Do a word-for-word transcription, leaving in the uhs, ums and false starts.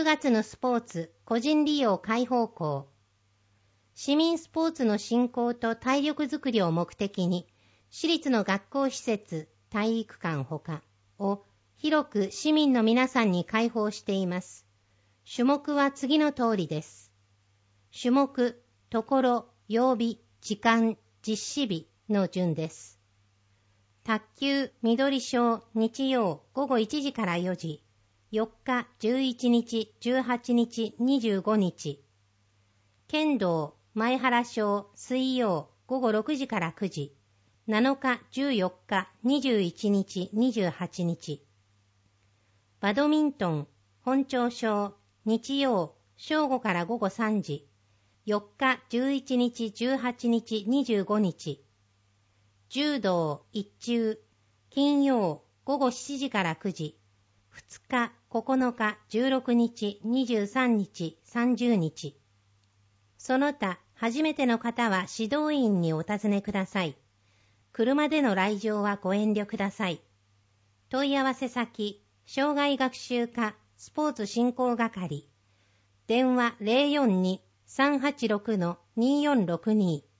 くがつのスポーツ個人利用開放校。市民スポーツの振興と体力づくりを目的に、私立の学校施設、体育館ほかを広く市民の皆さんに開放しています。種目は次の通りです。種目、ところ、曜日、時間、実施日の順です。卓球、緑章、日曜、午後いちじからよじ、よっか、じゅういちにち、じゅうはちにち、にじゅうごにち。剣道、前原章、水曜、午後ろくじからくじ、なのか、じゅうよっか、にじゅういちにち、にじゅうはちにち。バドミントン、本町章、日曜、正午から午後さんじ、よっか、じゅういちにち、じゅうはちにち、にじゅうごにち。柔道、一中、金曜、午後しちじからくじ、ふつか、ここのか、じゅうろくにち、にじゅうさんにち、さんじゅうにち。その他、初めての方は指導員にお尋ねください。車での来場はご遠慮ください。問い合わせ先、障害学習課スポーツ振興係。電話 ゼロよんに さんはちろく にーよんろくに